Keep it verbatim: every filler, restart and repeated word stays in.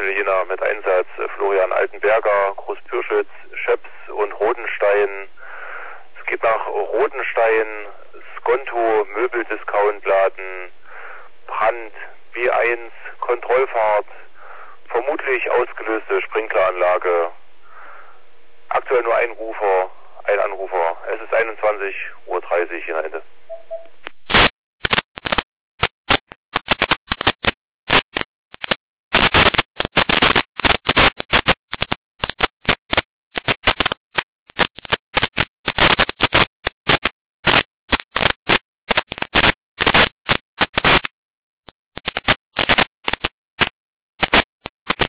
Tunnel Jena mit Einsatz äh, Florian Altenberger, Großpürschütz, Schöps und Rodenstein. Es geht nach Rodenstein, Skonto, Möbeldiscountladen, Brand, B eins, Kontrollfahrt, vermutlich ausgelöste Sprinkleranlage. Aktuell nur ein Rufer, ein Anrufer. Es ist einundzwanzig Uhr dreißig hier am Ende.